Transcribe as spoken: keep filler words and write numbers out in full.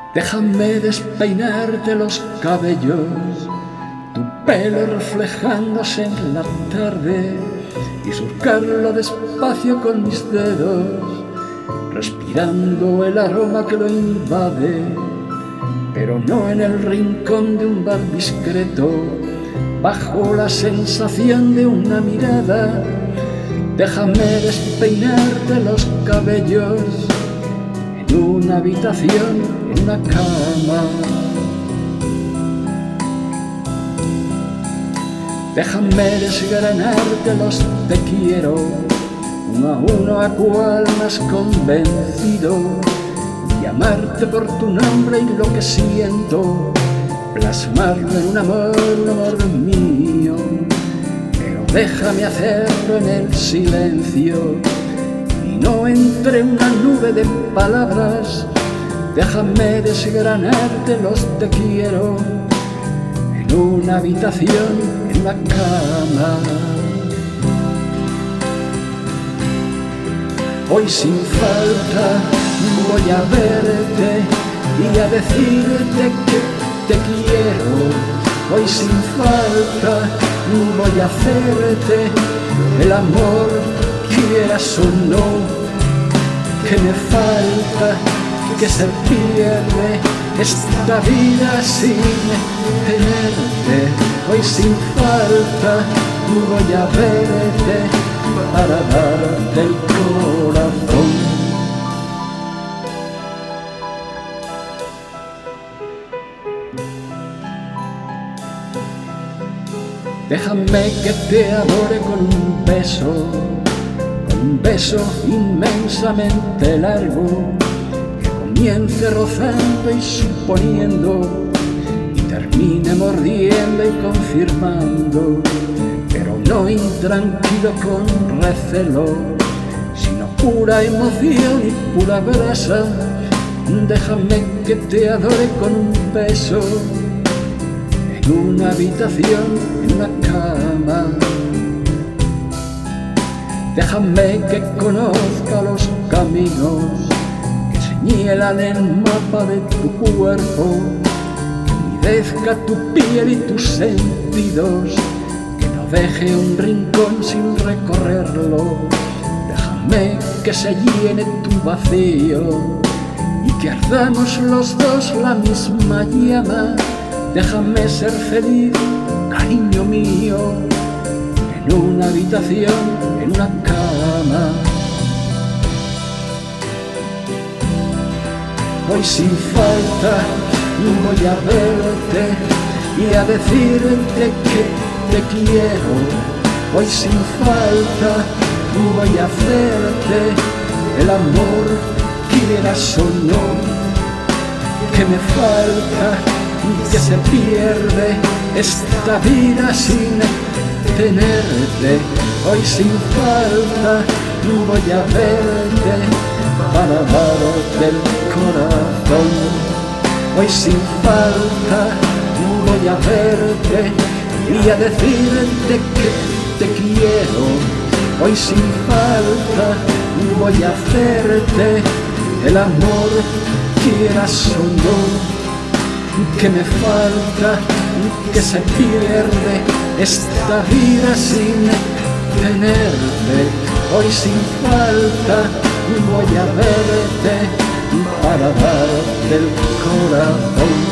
Déjame despeinarte los cabellos, tu pelo reflejándose en la tarde, y surcarlo despacio con mis dedos, respirando el aroma que lo invade, pero no en el rincón de un bar discreto, bajo la sensación de una mirada. Déjame despeinarte los cabellos en una habitación, en una cama. Déjame desgranarte los te quiero, uno a uno, a cual más convencido, y amarte por tu nombre y lo que siento, plasmarlo en un amor, un amor mío. Pero déjame hacerlo en el silencio y no entre una nube de palabras. Déjame desgranarte los te quiero en una habitación, en una cama. Hoy sin falta voy a verte y a decirte que te quiero. Hoy sin falta voy a hacerte el amor, quieras o no, que me falta, que se pierde esta vida sin tenerte. Hoy sin falta voy a verte para darte el corazón. Déjame que te adore con un beso, con un beso inmensamente largo, que comience rozando y suponiendo y termine mordiendo y confirmando, pero no intranquilo con recelo, sino pura emoción y pura brasa. Déjame que te adore con un beso en una habitación, en una cama. Déjame que conozca los caminos que señalan el mapa de tu cuerpo, que humedezca tu piel y tus sentidos, que no deje un rincón sin recorrerlo. Déjame que se llene tu vacío y que ardamos los dos la misma llama. Déjame ser feliz, cariño mío, en una habitación, en una cama. Hoy sin falta voy a verte y a decirte que te quiero. Hoy sin falta voy a hacerte el amor, quieras o no, que me falta, que se pierde esta vida sin tenerte. Hoy sin falta voy a verte para darte el corazón. Hoy sin falta voy a verte y a decirte que te quiero. Hoy sin falta voy a hacerte el amor, quieras o no, que me falta, que se pierde esta vida sin tenerte. Hoy sin falta voy a verte para darte el corazón.